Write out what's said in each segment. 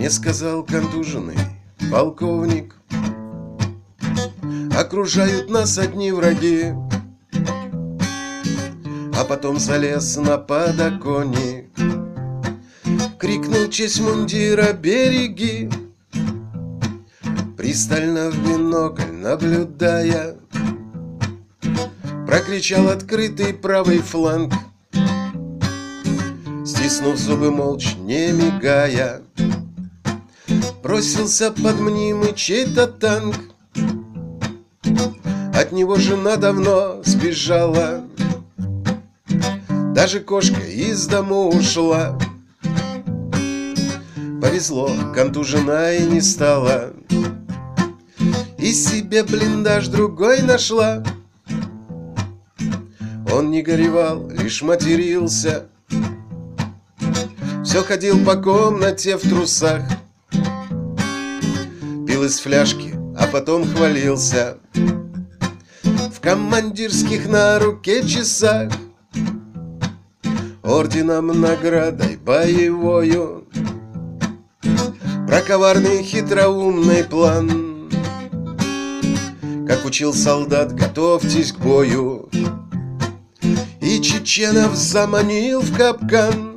Мне сказал контуженный полковник: окружают нас одни враги. А потом залез на подоконник, крикнул: честь мундира береги. Пристально в бинокль наблюдая, прокричал открытый правый фланг, стиснув зубы молча, не мигая, бросился под мнимый чей-то танк. От него жена давно сбежала, даже кошка из дому ушла. Повезло, контужена и не стала, и себе блиндаж другой нашла. Он не горевал, лишь матерился, все ходил по комнате в трусах, пил из фляжки, а потом хвалился в командирских на руке часах орденом, наградой боевою, про коварный хитроумный план. Как учил солдат, готовьтесь к бою, и чеченов заманил в капкан.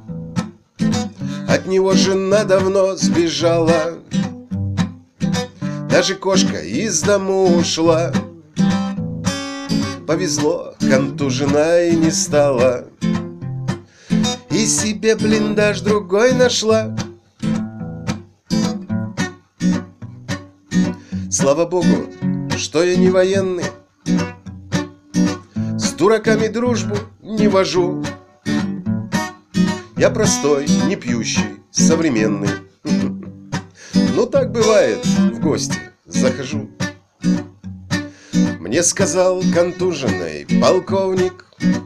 От него жена давно сбежала, даже кошка из дому ушла. Повезло, контужена и не стала, и себе блиндаж другой нашла. Слава богу, что я не военный, с дураками дружбу не вожу. Я простой, не пьющий, современный. Ну так бывает, в гости захожу. Мне сказал контуженный полковник: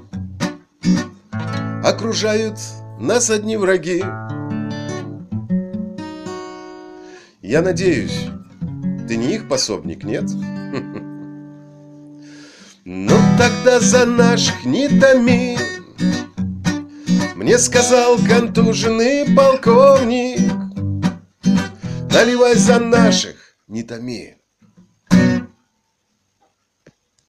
окружают нас одни враги. Я надеюсь, ты не их пособник, нет? Ну тогда за наших не томи. Мне сказал контуженный полковник: наливай за наших, не томи.